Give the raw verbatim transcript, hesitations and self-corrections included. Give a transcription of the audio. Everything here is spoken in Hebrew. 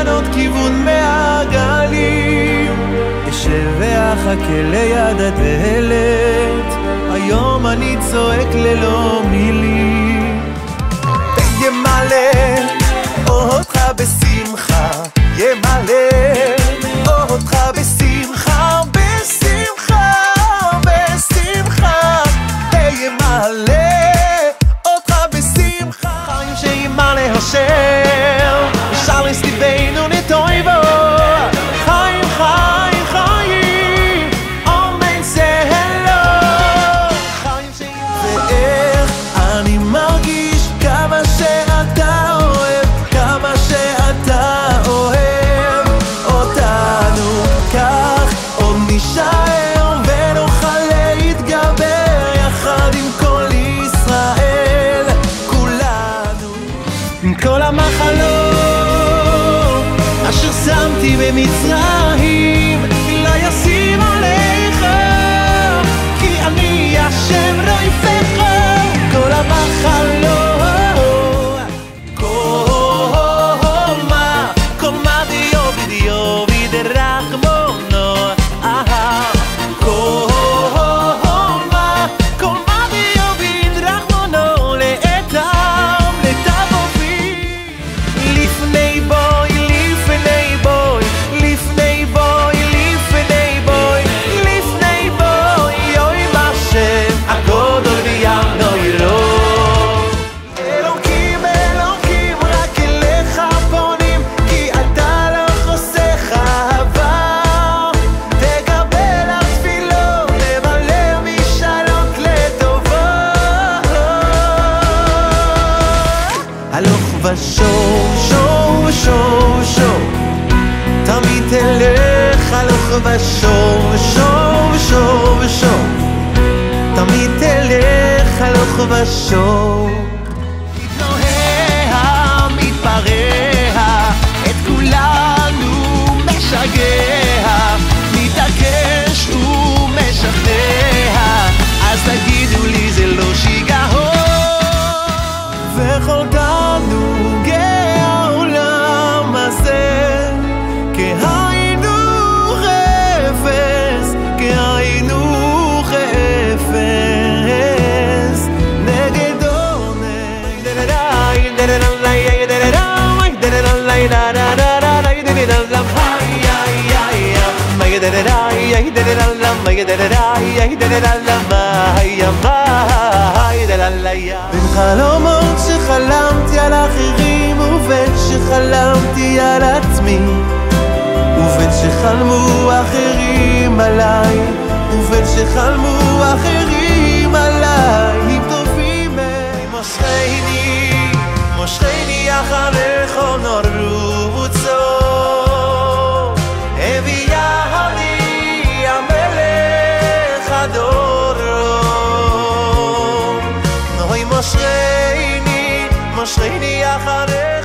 לשנות כיוון מעגלים. אשב ואחכה ליד הדלת, היום אני צועק ללא מילים. ימלא אותך בשמחה, ימלא אותך בשמחה, בשמחה, בשמחה, ימלא אותך בשמחה. חיים שימלא אשר שלס ליבנו נטויבו, חיים חיים חיים אמן סהלו, חיים שימלא. ואיך אני מרגיש כמה שאתה אוהב, כמה שאתה אוהב אותנו, כך עוד נשאר ונוכל להתגבר יחד עם כל ישראל כולנו. עם כל המחלות אשר שמתי במצרים לא ישים עליך, כי אני השם רודפך. כל המחלות ושוב, שוב, שוב, שוב, תמיד תלך הלוך ושוב, שוב, שוב, שוב, תמיד תלך הלוך ושוב. מתנועה, מתפרע, את כולנו משגע, מתעקש ומשכנע, אז תגידו לי זה לא שיגעון. וחולקנו העולם הזה כהיינו חפץ, כהיינו חפץ נגדו בין חלומות שחלמתי על אחרים ובין שחלמתי על עצמי, ובין שחלמו אחרים עליי, ובין שחלמו אחרים עליי. אם טובים הם מושכני, מושכני אחריך נורוצו, הביאה אני המלך הדורו. נוי מושכני, מושכני אחריך